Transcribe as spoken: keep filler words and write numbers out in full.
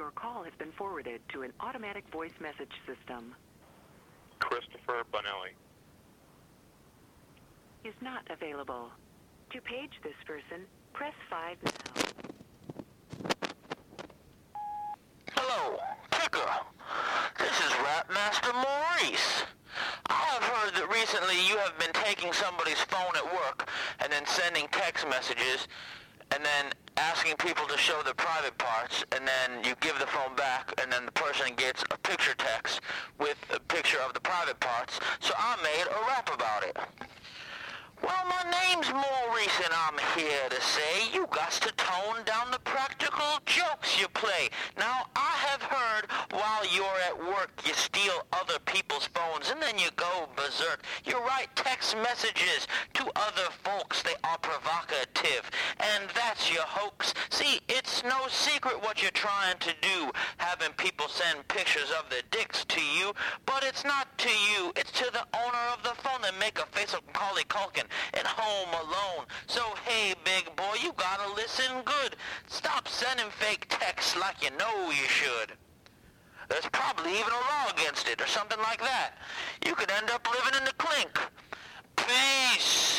Your call has been forwarded to an automatic voice message system. Christopher Bonelli. Is not available. To page this person, press five now. Hello, Kicker. This is Rapmaster Maurice. I have heard that recently you have been taking somebody's phone at work and then sending text messages and then asking people to show their private parts, and then you give the phone back, and then the person gets a picture text with a picture of the private parts. So I made a rap about it. Well, my name's Maurice, and I'm here to say you got to tone down the practical jokes you play. Now, I have heard while you're at work you steal other people's phones, and then you go berserk. You write text messages to other folks. They are provocative, and that's your hoax. See, it's no secret what you're trying to do, having people send pictures of their dicks to you, but it's not to you. It's to the owner of the phone that make a face of Macaulay Culkin at Home Alone. So, hey, big boy, you gotta listen good. Stop sending fake texts like you know you should. There's probably even a law against it or something like that. You could end up living in the clink. Peace.